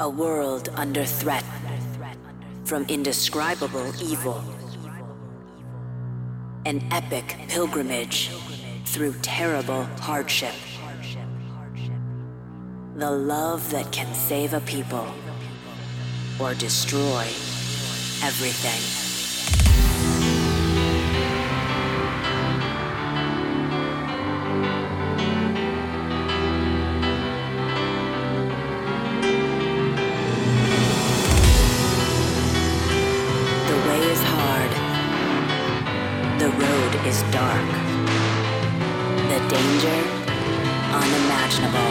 A world under threat from indescribable evil. An epic pilgrimage through terrible hardship. The love that can save a people or destroy everything. The road is dark. The danger, unimaginable.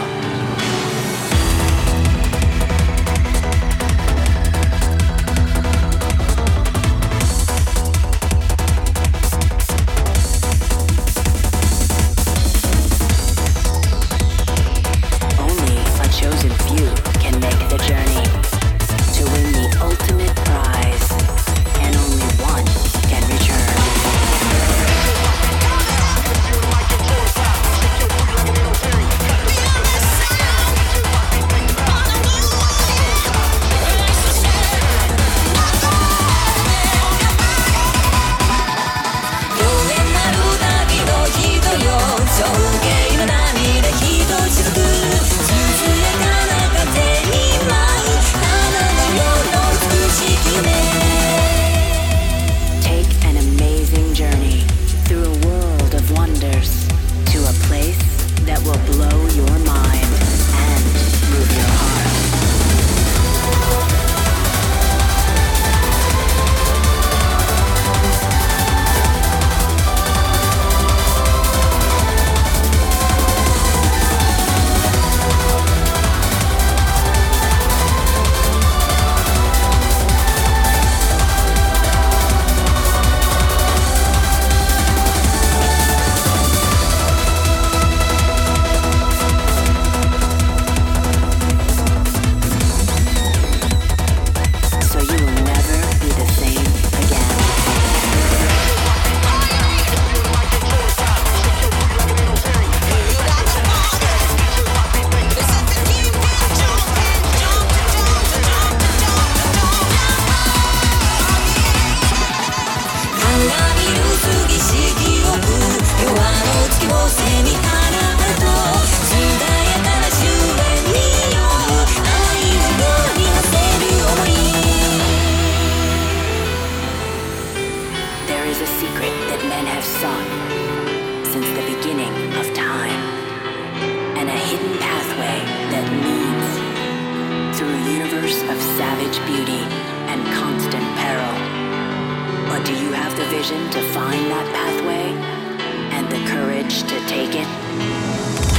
Only a chosen few can make the journey to win the ultimate prize, and only one can return. Take an amazing journey through a world of wonders to a place that will blow your mind and move your heart. There is a secret that men have sought since the beginning of time, and a hidden pathway that leads through a universe of savage beauty and constant peril. But do you have the vision to find that pathway and the courage to take it?